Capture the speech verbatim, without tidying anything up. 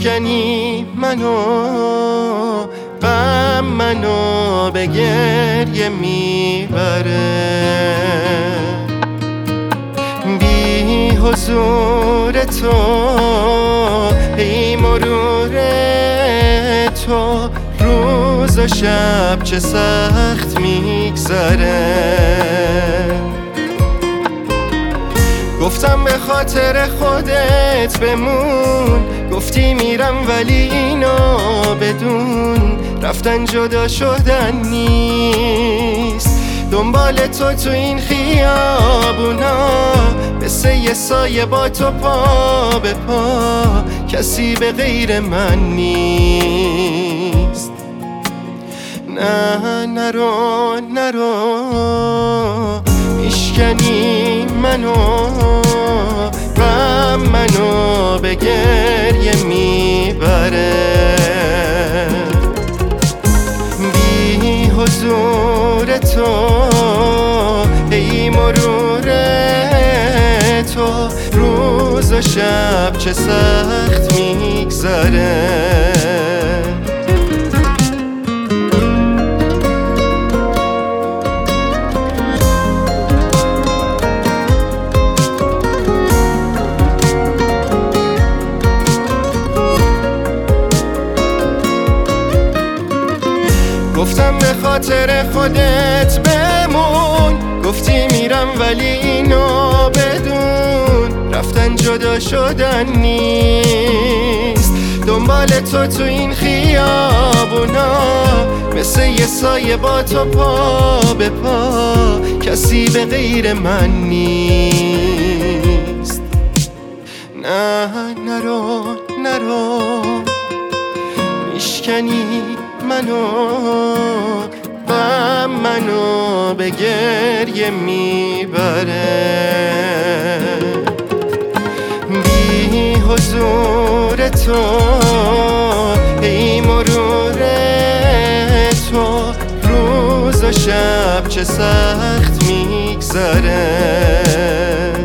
میشکنی منو، غم منو به گریه میبره، بی حضور تو ای مرور تو، روز و شب چه سخت میگذره. گفتم به خاطر خودت بمون، گفتی میرم ولی اینو بدون، رفتن جدا شدن نیست. دنبال تو تو این خیابونا، مثل یه سایه با تو پا به پا، کسی به غیر من نیست. نه نرو نرو، میشکنی منو، غم منو به گریه میبره، بی حضور تو ای مرور تو، روز و شب چه سخت میگذره. گفتم به خاطر خودت بمون، گفتی میرم ولی اینو بدون، رفتن جدا شدن نیست. دنبال تو تو این خیابونا، مثل یه سایه با تو پا به پا، کسی به غیر من نیست. نه نرو نرو، میشکنی منو، غم منو به گریه میبره، بی حضور تو ای مرور تو، روز و شب چه سخت میگذره.